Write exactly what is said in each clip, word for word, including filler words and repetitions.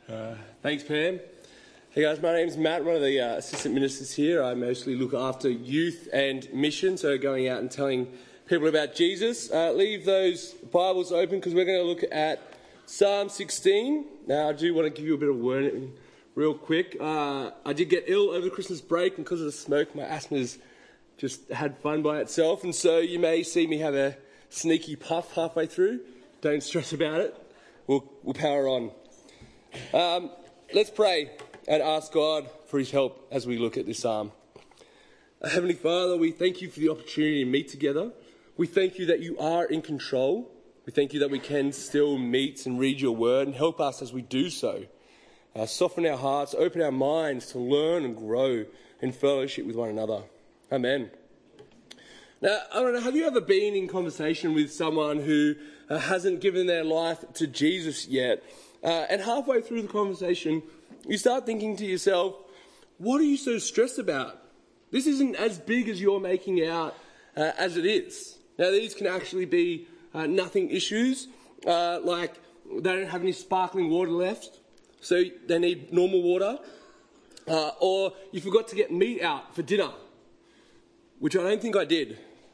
Uh, thanks, Pam. Hey guys, my name's Matt, one of the uh, assistant ministers here. I mostly look after youth and mission, so going out and telling people about Jesus. Uh, leave those Bibles open because we're going to look at Psalm sixteen. Now, I do want to give you a bit of warning real quick. Uh, I did get ill over the Christmas break, and because of the smoke, my asthma's just had fun by itself, and so you may see me have a sneaky puff halfway through. Don't stress about it. We'll, we'll power on. Um, let's pray and ask God for his help as we look at this psalm. Uh, Heavenly Father, we thank you for the opportunity to meet together. We thank you that you are in control. We thank you that we can still meet and read your word, and help us as we do so. Uh, soften our hearts, open our minds to learn and grow in fellowship with one another. Amen. Now, I don't know, have you ever been in conversation with someone who uh, hasn't given their life to Jesus yet? Uh, and halfway through the conversation, you start thinking to yourself, what are you so stressed about? This isn't as big as you're making out uh, as it is. Now, these can actually be uh, nothing issues, uh, like they don't have any sparkling water left, so they need normal water. Uh, or you forgot to get meat out for dinner, which I don't think I did.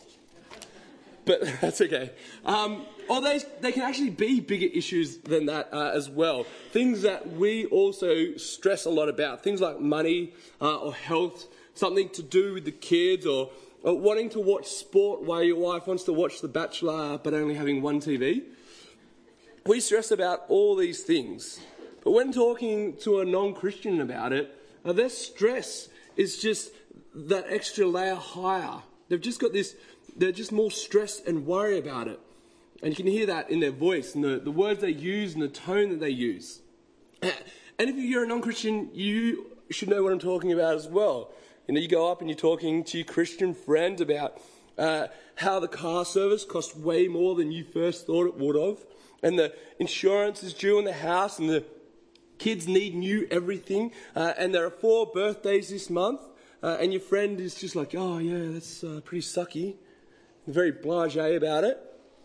But that's okay. Um, or they, they can actually be bigger issues than that uh, as well. Things that we also stress a lot about. Things like money uh, or health, something to do with the kids, or, or wanting to watch sport while your wife wants to watch The Bachelor but only having one T V. We stress about all these things. But when talking to a non-Christian about it, uh, their stress is just that extra layer higher. They've just got this... They're just more stressed and worry about it. And you can hear that in their voice and the, the words they use and the tone that they use. And if you're a non-Christian, you should know what I'm talking about as well. You know, you go up and you're talking to your Christian friend about uh, how the car service costs way more than you first thought it would have. And the insurance is due on the house and the kids need new everything. Uh, and there are four birthdays this month. Uh, and your friend is just like, oh yeah, that's uh, pretty sucky. Very blasé about it.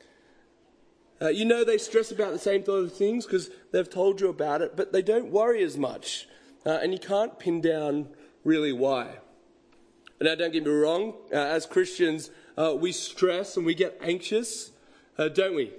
Uh, you know they stress about the same sort of things because they've told you about it, but they don't worry as much. Uh, and you can't pin down really why. Now, don't get me wrong. Uh, as Christians, uh, we stress and we get anxious, uh, don't we?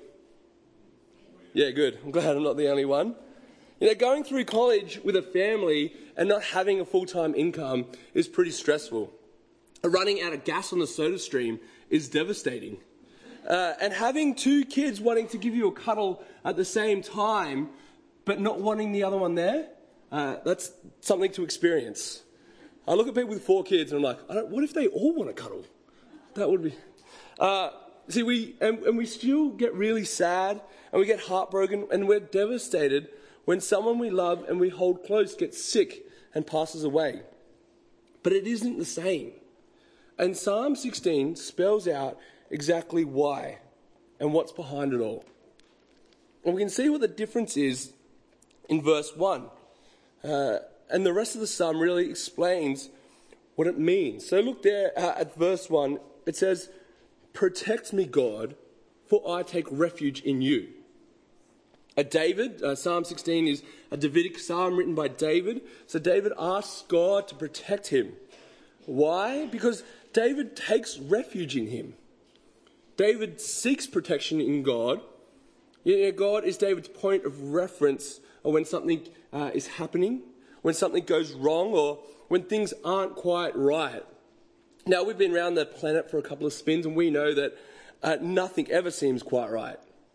Yeah, good. I'm glad I'm not the only one. You know, going through college with a family and not having a full-time income is pretty stressful. Running out of gas on the soda stream is devastating. Uh, and having two kids wanting to give you a cuddle at the same time, but not wanting the other one there, uh, that's something to experience. I look at people with four kids and I'm like, I don't, what if they all want to cuddle? That would be... Uh, see, we and, and we still get really sad and we get heartbroken and we're devastated when someone we love and we hold close gets sick and passes away. But it isn't the same. And Psalm sixteen spells out exactly why and what's behind it all. And we can see what the difference is in verse one. Uh, and the rest of the psalm really explains what it means. So look there uh, at verse one. It says, "Protect me, God, for I take refuge in you." Uh, David, uh, Psalm sixteen is a Davidic psalm written by David. So David asks God to protect him. Why? Because David takes refuge in him. David seeks protection in God. You know, God is David's point of reference when something uh, is happening, when something goes wrong, or when things aren't quite right. Now, we've been around the planet for a couple of spins, and we know that uh, nothing ever seems quite right.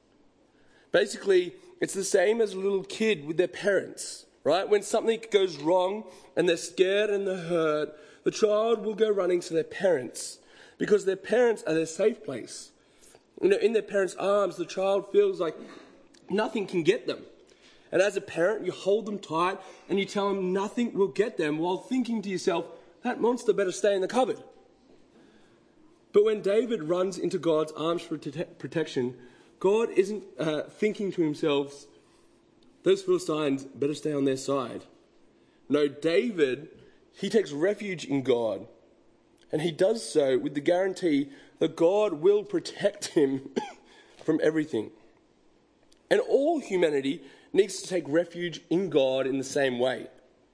Basically, it's the same as a little kid with their parents, right? When something goes wrong and they're scared and they're hurt, the child will go running to their parents because their parents are their safe place. You know, in their parents' arms, the child feels like nothing can get them. And as a parent, you hold them tight and you tell them nothing will get them while thinking to yourself, that monster better stay in the cupboard. But when David runs into God's arms for te- protection, God isn't uh, thinking to himself, those Philistines better stay on their side. No, David, he takes refuge in God. And he does so with the guarantee that God will protect him from everything. And all humanity needs to take refuge in God in the same way.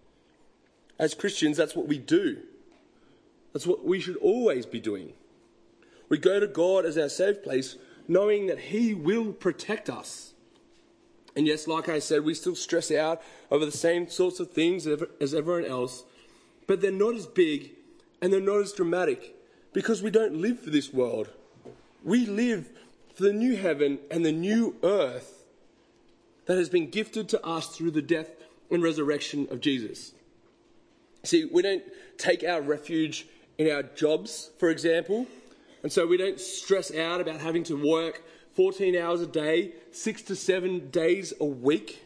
As Christians, that's what we do. That's what we should always be doing. We go to God as our safe place, knowing that He will protect us. And yes, like I said, we still stress out over the same sorts of things as everyone else, but they're not as big and they're not as dramatic because we don't live for this world. We live for the new heaven and the new earth that has been gifted to us through the death and resurrection of Jesus. See, we don't take our refuge in our jobs, for example, and so we don't stress out about having to work fourteen hours a day, six to seven days a week.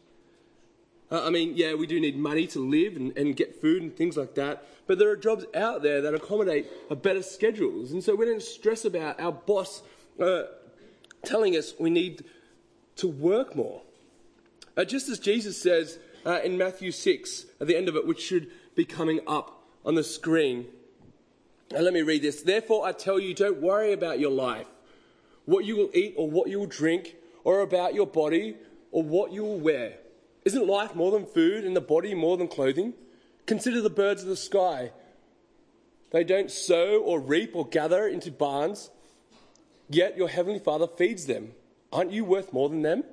Uh, I mean, yeah, we do need money to live and, and get food and things like that, but there are jobs out there that accommodate a better schedules, and so we don't stress about our boss uh, telling us we need to work more. Uh, just as Jesus says uh, in Matthew six, at the end of it, which should be coming up on the screen. Uh, let me read this. Therefore, I tell you, don't worry about your life, what you will eat or what you will drink, or about your body or what you will wear. Isn't life more than food and the body more than clothing? Consider the birds of the sky. They don't sow or reap or gather into barns, yet your heavenly Father feeds them. Aren't you worth more than them?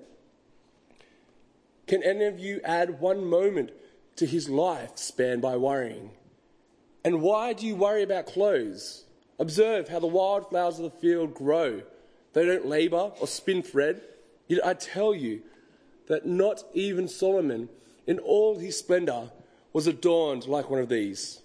Can any of you add one moment to his life span by worrying? And why do you worry about clothes? Observe how the wildflowers of the field grow. They don't labor or spin thread. Yet I tell you that not even Solomon, in all his splendor, was adorned like one of these.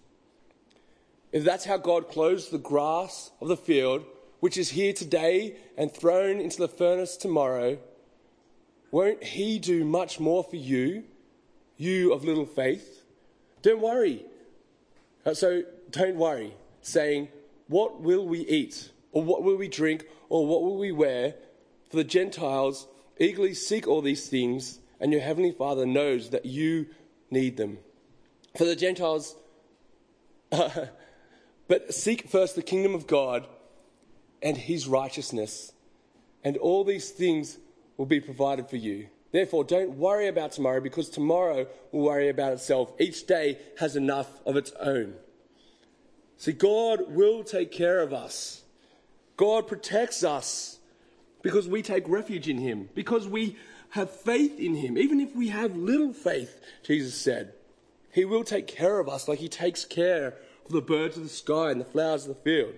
If that's how God clothes the grass of the field, which is here today and thrown into the furnace tomorrow, won't he do much more for you, you of little faith? Don't worry. So don't worry, saying, what will we eat? Or what will we drink? Or what will we wear? For the Gentiles eagerly seek all these things, and your heavenly Father knows that you need them. For the Gentiles, uh, but seek first the kingdom of God and his righteousness, and all these things will be provided for you. Therefore, don't worry about tomorrow, because tomorrow will worry about itself. Each day has enough of its own. See, God will take care of us. God protects us because we take refuge in him, because we have faith in him. Even if we have little faith, Jesus said, he will take care of us like he takes care of the birds of the sky and the flowers of the field.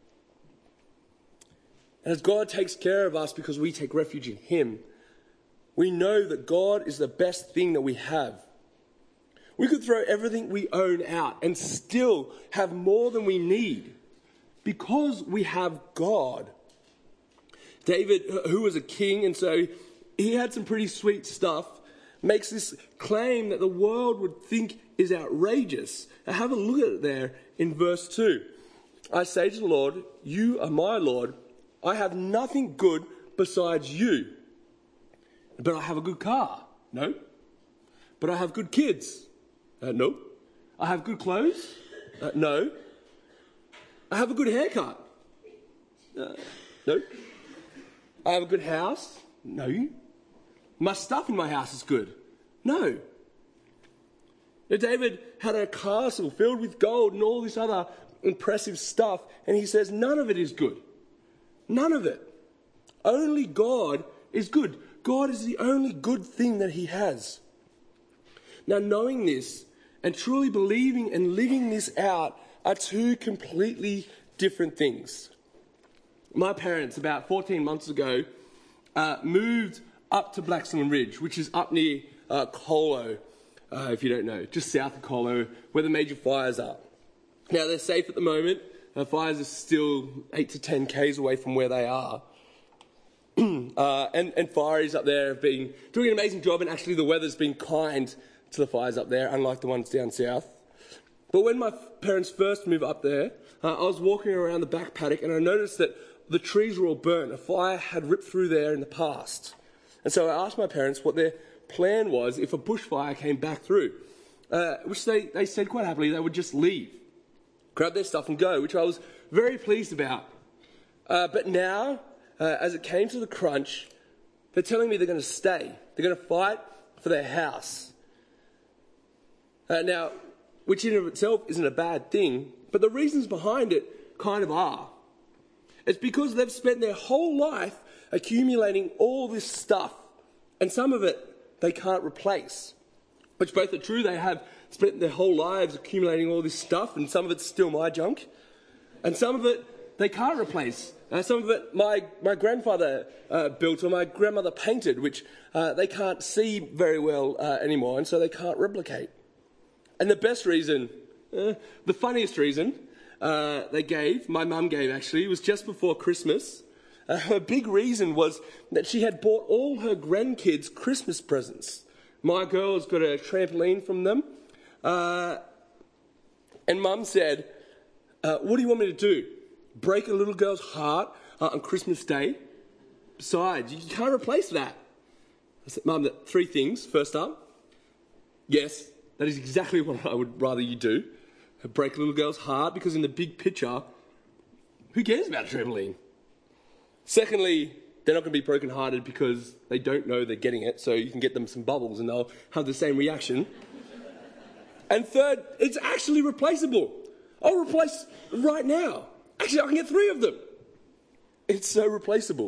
And as God takes care of us because we take refuge in him, we know that God is the best thing that we have. We could throw everything we own out and still have more than we need because we have God. David, who was a king, and so he had some pretty sweet stuff, makes this claim that the world would think is outrageous. Now have a look at it there in verse two. I say to the Lord, you are my Lord. I have nothing good besides you. But I have a good car. No. But I have good kids. Uh, no. I have good clothes. Uh, no. I have a good haircut. Uh, no. I have a good house. No. My stuff in my house is good. No. Now, David had a castle filled with gold and all this other impressive stuff, and he says none of it is good. None of it. Only God is good. God is the only good thing that he has. Now, knowing this and truly believing and living this out are two completely different things. My parents, about fourteen months ago, uh, moved up to Blackstone Ridge, which is up near uh, Colo, uh, if you don't know, just south of Colo, where the major fires are. Now, they're safe at the moment. Uh, fires are still eight to ten kays away from where they are. uh, and, and fireys up there have been doing an amazing job, and actually the weather's been kind to the fires up there, unlike the ones down south. But when my parents first moved up there, uh, I was walking around the back paddock and I noticed that the trees were all burnt. A fire had ripped through there in the past. And so I asked my parents what their plan was if a bushfire came back through, uh, which they, they said quite happily they would just leave, grab their stuff and go, which I was very pleased about. Uh, but now, uh, as it came to the crunch, They're telling me they're going to stay. They're going to fight for their house. Uh, now, which in and of itself isn't a bad thing, but the reasons behind it kind of are. It's because they've spent their whole life accumulating all this stuff, and some of it they can't replace. Which both are true. They have spent their whole lives accumulating all this stuff, and some of it's still my junk, and some of it they can't replace. Uh, some of it my, my grandfather uh, built or my grandmother painted, which uh, they can't see very well uh, anymore, and so they can't replicate. And the best reason, uh, the funniest reason uh, they gave, my mum gave actually, was just before Christmas. Uh, her big reason was that she had bought all her grandkids Christmas presents. My girls got a trampoline from them. Uh, and Mum said, uh, what do you want me to do? Break a little girl's heart uh, on Christmas Day? Besides, you can't replace that. I said, Mum, three things. First up, yes, that is exactly what I would rather you do. Break a little girl's heart, because in the big picture, who cares about a trampoline? Secondly, they're not going to be broken-hearted because they don't know they're getting it, so you can get them some bubbles and they'll have the same reaction. And third, it's actually replaceable. I'll replace right now. Actually, I can get three of them. It's so replaceable.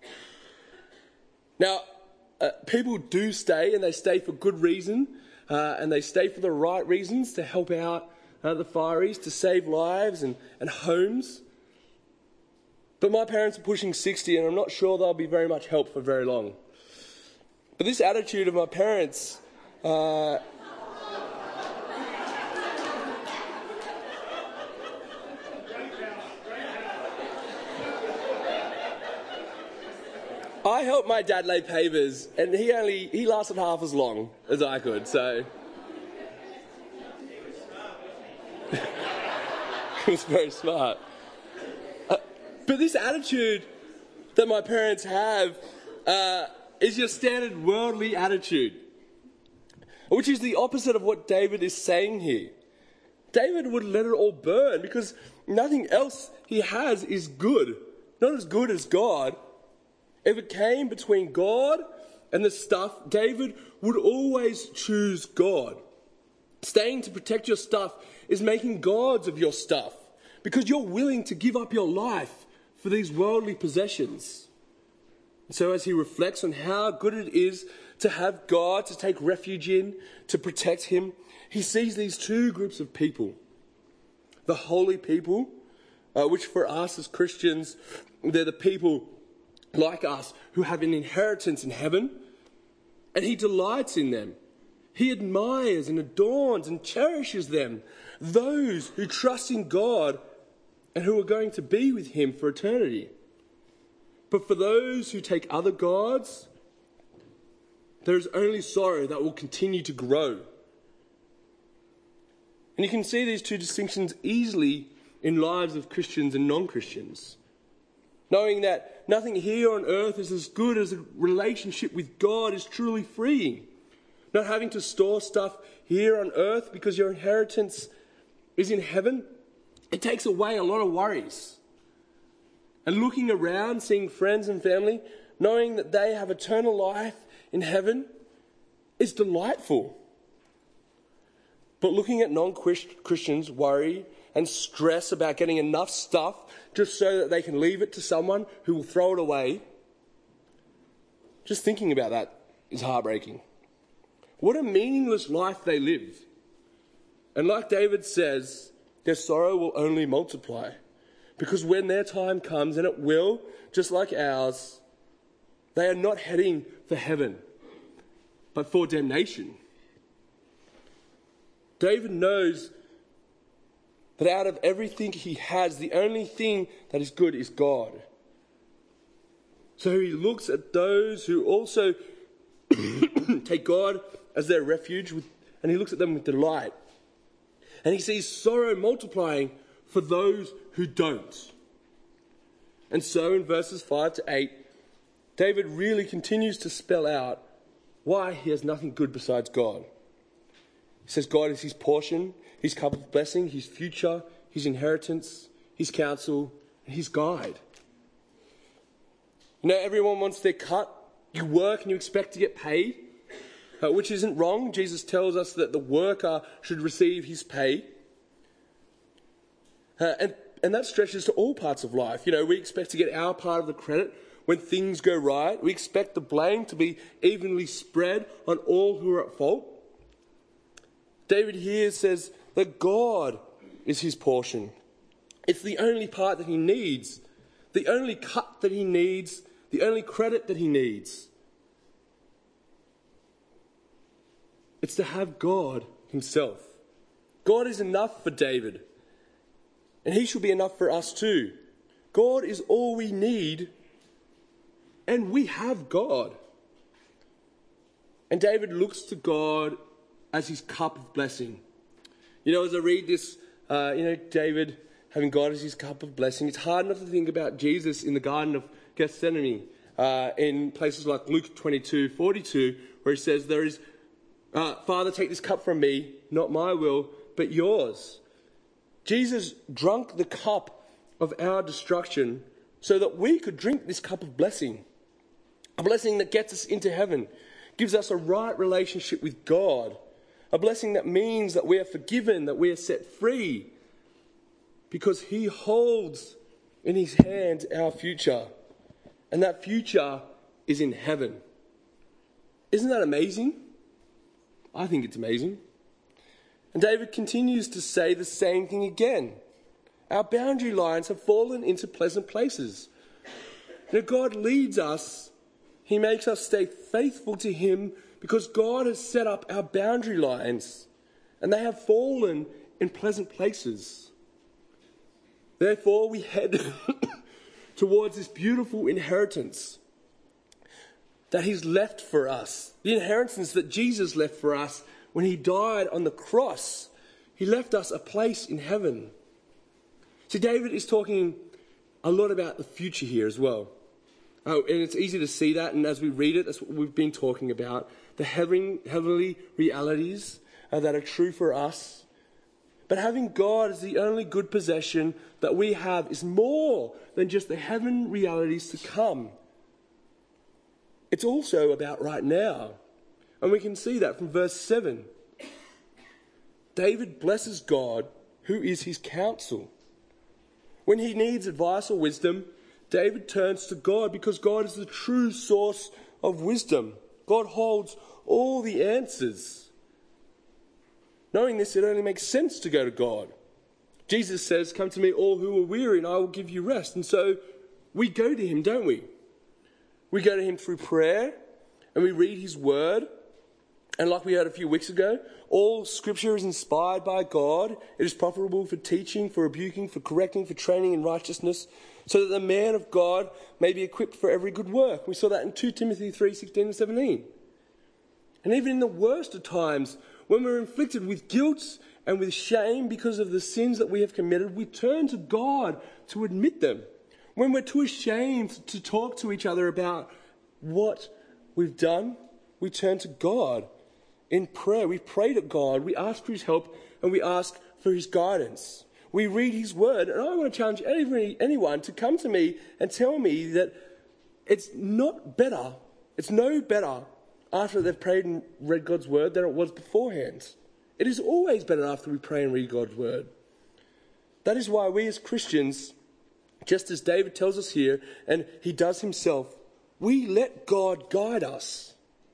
Now, uh, people do stay, and they stay for good reason, uh, and they stay for the right reasons, to help out uh, the fireys, to save lives and, and homes. But my parents are pushing sixty, and I'm not sure they'll be very much help for very long. But this attitude of my parents... Uh, I helped my dad lay pavers, and he only he lasted half as long as I could, so... He was very smart. Uh, but this attitude that my parents have uh, is your standard worldly attitude, which is the opposite of what David is saying here. David would let it all burn, because nothing else he has is good. Not as good as God. If it came between God and the stuff, David would always choose God. Staying to protect your stuff is making gods of your stuff, because you're willing to give up your life for these worldly possessions. And so as he reflects on how good it is to have God to take refuge in, to protect him, he sees these two groups of people. The holy people, uh, which for us as Christians, they're the people like us who have an inheritance in heaven, and he delights in them. He admires and adorns and cherishes them, those who trust in God and who are going to be with him for eternity. But for those who take other gods, there is only sorrow that will continue to grow. And you can see these two distinctions easily in lives of Christians and non-Christians. Knowing that nothing here on earth is as good as a relationship with God is truly freeing. Not having to store stuff here on earth because your inheritance is in heaven, it takes away a lot of worries. And looking around, seeing friends and family, knowing that they have eternal life in heaven is delightful. But looking at non-Christians worry and stress about getting enough stuff just so that they can leave it to someone who will throw it away, just thinking about that is heartbreaking. What a meaningless life they live. And like David says, their sorrow will only multiply. Because when their time comes, and it will, just like ours, they are not heading for heaven, but for damnation. David knows that out of everything he has, the only thing that is good is God. So he looks at those who also take God as their refuge, with, and he looks at them with delight. And he sees sorrow multiplying for those who don't. And so in verses five to eight, David really continues to spell out why he has nothing good besides God. He says God is his portion, his cup of blessing, his future, his inheritance, his counsel, and his guide. You know, everyone wants their cut You work and you expect to get paid, uh, which isn't wrong. Jesus tells us that the worker should receive his pay. Uh, and, and that stretches to all parts of life. You know, we expect to get our part of the credit when things go right. We expect the blame to be evenly spread on all who are at fault. David here says that God is his portion. It's the only part that he needs, the only cut that he needs, the only credit that he needs. It's to have God himself. God is enough for David, and he should be enough for us too. God is all we need, and we have God. And David looks to God as his cup of blessing. You know, as I read this, uh, you know, David having God as his cup of blessing, it's hard not to think about Jesus in the Garden of Gethsemane, uh, in places like Luke twenty-two forty-two, where he says, there is, uh, Father, take this cup from me, not my will, but yours. Jesus drank the cup of our destruction so that we could drink this cup of blessing. A blessing that gets us into heaven, gives us a right relationship with God. A blessing that means that we are forgiven, that we are set free, because he holds in his hand our future. And that future is in heaven. Isn't that amazing? I think it's amazing. And David continues to say the same thing again. Our boundary lines have fallen into pleasant places. You know, God leads us. He makes us stay faithful to him because God has set up our boundary lines and they have fallen in pleasant places. Therefore, we head towards this beautiful inheritance that he's left for us. The inheritance that Jesus left for us when he died on the cross. He left us a place in heaven. So David is talking a lot about the future here as well. Oh, and it's easy to see that, and as we read it, that's what we've been talking about. The heaven, heavenly realities uh, that are true for us. But having God as the only good possession that we have is more than just the heaven realities to come. It's also about right now. And we can see that from verse seven. David blesses God, who is his counsel. When he needs advice or wisdom, David turns to God because God is the true source of wisdom. God holds all the answers. Knowing this, it only makes sense to go to God. Jesus says, come to me all who are weary and I will give you rest. And so we go to him, don't we? We go to him through prayer and we read his word. And like we heard a few weeks ago, all scripture is inspired by God. It is profitable for teaching, for rebuking, for correcting, for training in righteousness, so that the man of God may be equipped for every good work. We saw that in Second Timothy three, sixteen and seventeen. And even in the worst of times, when we're inflicted with guilt and with shame because of the sins that we have committed, we turn to God to admit them. When we're too ashamed to talk to each other about what we've done, we turn to God in prayer. We pray to God, we ask for his help, and we ask for his guidance. We read his word, and I want to challenge every, anyone to come to me and tell me that it's not better, it's no better after they've prayed and read God's word than it was beforehand. It is always better after we pray and read God's word. That is why we as Christians, just as David tells us here, and he does himself, we let God guide us.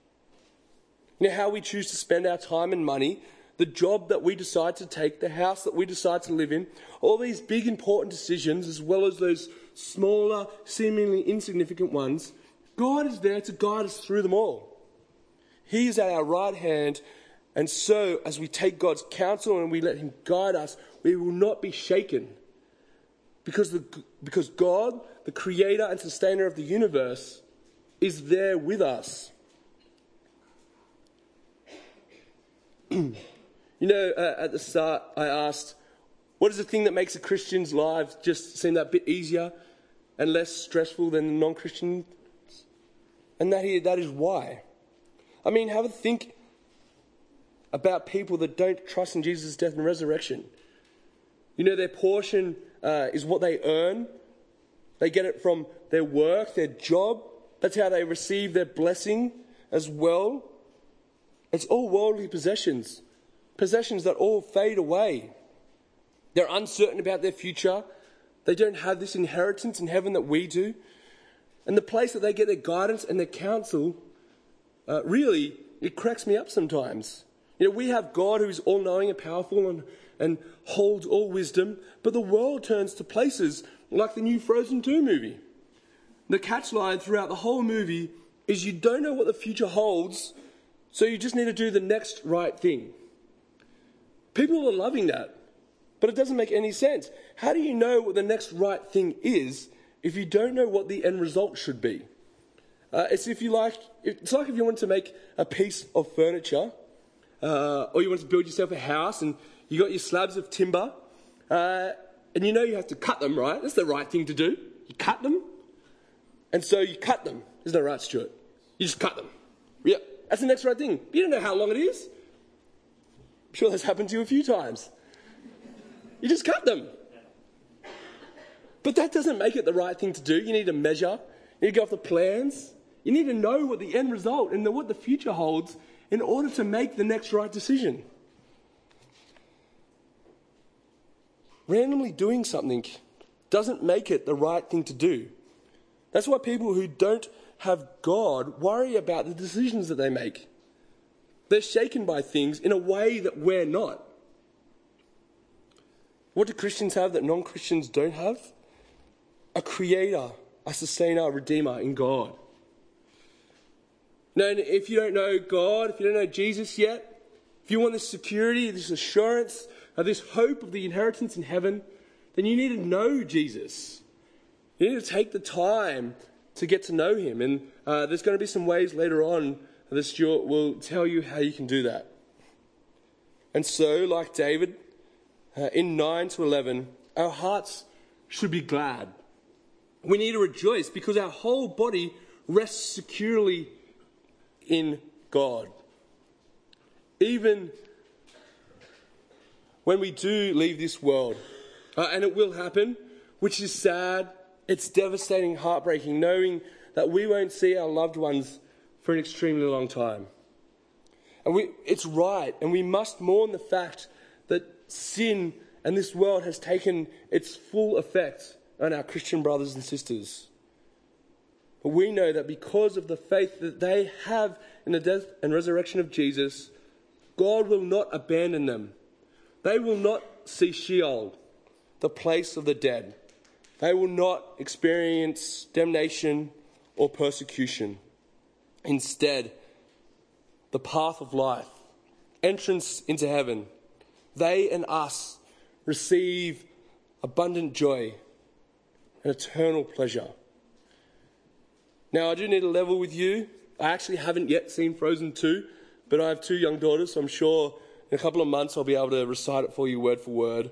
You know, how we choose to spend our time and money, the job that we decide to take, the house that we decide to live in, all these big important decisions, as well as those smaller, seemingly insignificant ones, God is there to guide us through them all. He is at our right hand, and so as we take God's counsel and we let him guide us, we will not be shaken. Because, the, because God, the creator and sustainer of the universe, is there with us. You know, uh, at the start I asked, what is the thing that makes a Christian's life just seem that bit easier and less stressful than the non-Christians? And that, here, that is why. I mean, have a think about people that don't trust in Jesus' death and resurrection. You know, their portion uh, is what they earn. They get it from their work, their job. That's how they receive their blessing as well. It's all worldly possessions, possessions that all fade away. They're uncertain about their future. They don't have this inheritance in heaven that we do. And the place that they get their guidance and their counsel, uh, really, it cracks me up sometimes. You know, we have God who is all-knowing and powerful and, and holds all wisdom, but the world turns to places like the new Frozen two movie. The catchline throughout the whole movie is you don't know what the future holds, so you just need to do the next right thing. People are loving that, but it doesn't make any sense. How do you know what the next right thing is if you don't know what the end result should be? Uh, it's if you like. It's like if you want to make a piece of furniture, uh, or you want to build yourself a house, and you got your slabs of timber, uh, and you know you have to cut them, right? That's the right thing to do. You cut them, and so you cut them. Isn't that right, Stuart? You just cut them. Yeah, that's the next right thing. You don't know how long it is. I'm sure that's happened to you a few times. You just cut them. But that doesn't make it the right thing to do. You need to measure. You need to go off the plans. You need to know what the end result and what the future holds in order to make the next right decision. Randomly doing something doesn't make it the right thing to do. That's why people who don't have God worry about the decisions that they make. They're shaken by things in a way that we're not. What do Christians have that non-Christians don't have? A creator, a sustainer, a redeemer in God. Now, if you don't know God, if you don't know Jesus yet, if you want this security, this assurance, uh, this hope of the inheritance in heaven, then you need to know Jesus. You need to take the time to get to know him. And uh, there's going to be some ways later on that Stuart will tell you how you can do that. And so, like David, uh, in nine to eleven, our hearts should be glad. We need to rejoice because our whole body rests securely in God. Even when we do leave this world, uh, and it will happen, which is sad, it's devastating, heartbreaking, knowing that we won't see our loved ones for an extremely long time. And we, it's right, and we must mourn the fact that sin and this world has taken its full effect on our Christian brothers and sisters. But we know that because of the faith that they have in the death and resurrection of Jesus, God will not abandon them. They will not see Sheol, the place of the dead. They will not experience damnation or persecution. Instead, the path of life, entrance into heaven, they and us receive abundant joy and eternal pleasure. Now, I do need to level with you. I actually haven't yet seen Frozen two, but I have two young daughters, so I'm sure in a couple of months I'll be able to recite it for you word for word.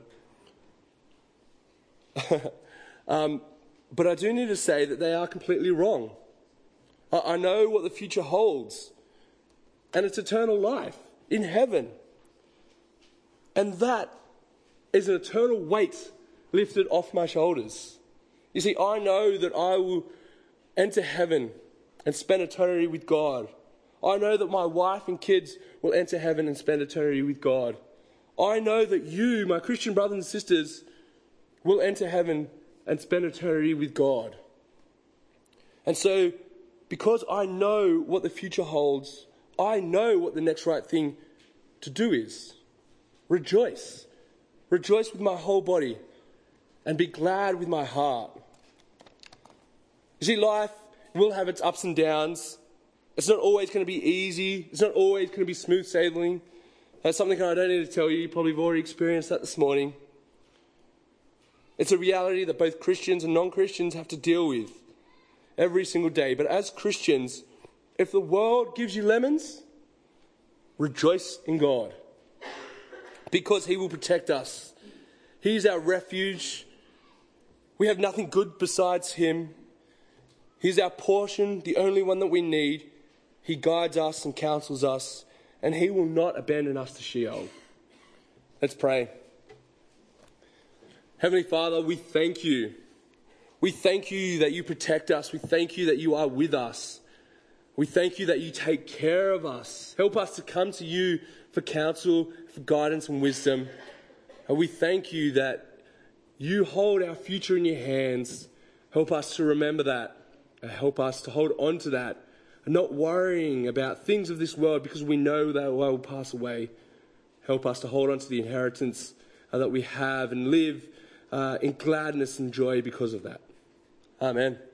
um, but I do need to say that they are completely wrong. I, I know what the future holds, and it's eternal life in heaven. And that is an eternal weight lifted off my shoulders. You see, I know that I will enter heaven and spend eternity with God. I know that my wife and kids will enter heaven and spend eternity with God. I know that you, my Christian brothers and sisters, will enter heaven and spend eternity with God. And so, because I know what the future holds, I know what the next right thing to do is. Rejoice. Rejoice with my whole body and be glad with my heart. You see, life will have its ups and downs. It's not always going to be easy. It's not always going to be smooth sailing. That's something I don't need to tell you. You probably have already experienced that this morning. It's a reality that both Christians and non-Christians have to deal with every single day. But as Christians, if the world gives you lemons, rejoice in God, because he will protect us. He's our refuge. We have nothing good besides him. He's our portion, the only one that we need. He guides us and counsels us, and he will not abandon us to Sheol. Let's pray. Heavenly Father, we thank you. We thank you that you protect us. We thank you that you are with us. We thank you that you take care of us. Help us to come to you for counsel, for guidance and wisdom. And we thank you that you hold our future in your hands. Help us to remember that. Help us to hold on to that. And not worrying about things of this world because we know that they will pass away. Help us to hold on to the inheritance uh, that we have and live uh, in gladness and joy because of that. Amen.